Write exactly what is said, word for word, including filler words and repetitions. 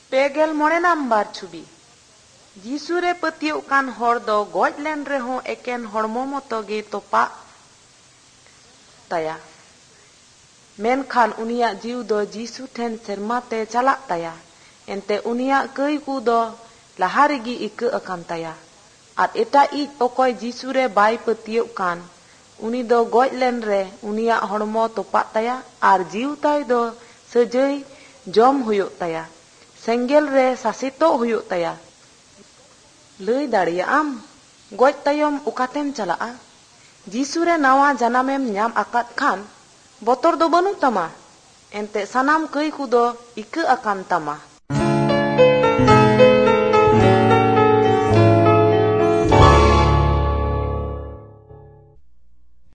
Pegel mone nambar chubi. Jisure patiu kan hor do goj len reho eken hormo moto ge topa taya. Menkhan uniak jiu do Jisu ten serma te calak taya. Ente uniak kei ku do lahari gi ike akan taya. At eta it okoy Jisure bai patiu kan. Uni do goj len re uniak hormo topa taya. Ar jiu tay do sejai jom huyuk taya. Senggel re sasito huyuk taya. Lei daria am, goj tayom ukatem chalaa. Jisure nawa janamem nyam akat kan, botor do banu tama. Ente sanam kei kudo ike akan tama.